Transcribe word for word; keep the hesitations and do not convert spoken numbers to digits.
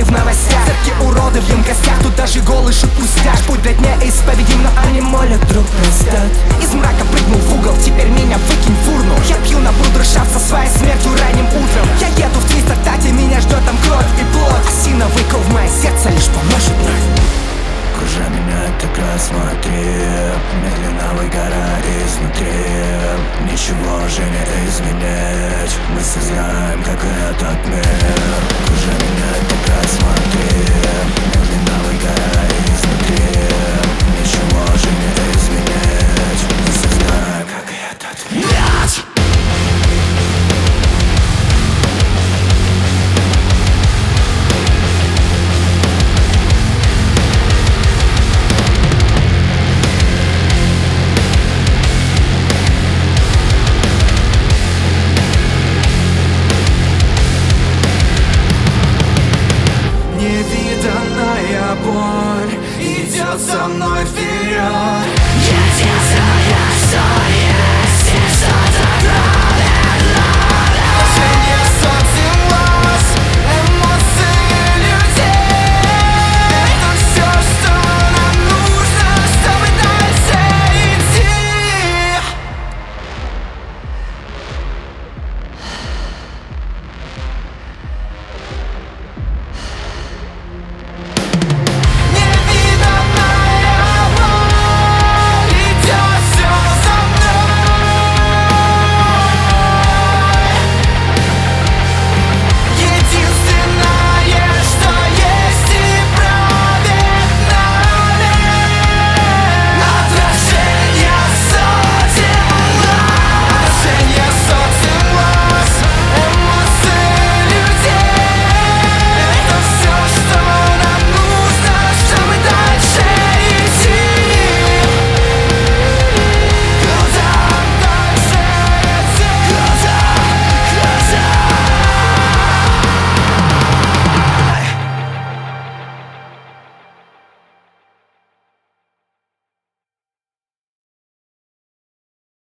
в новостях. Цепки уроды в емкостях, тут даже голый шут пустяк. Путь для дня исповедим, но они молят, друг простят. Из мрака прыгнул в угол, теперь меня выкинь в урну. Я пью на брудершафт со своей смертью ранним утром. Я еду в твистер, тате, меня ждет там кровь и плоть. Осиновый кол в мое сердце лишь поможет вновь. Кружа меня, так рассмотри, медленно выгорая изнутри. Ничего уже не изменить, мы сознаем, как этот мир. Кружа меня, так рассмотри, медленно выгорая изнутри. Ничего уже не изменить, мы сознаем, как этот мир. Невиданная боль идет со мной вперед.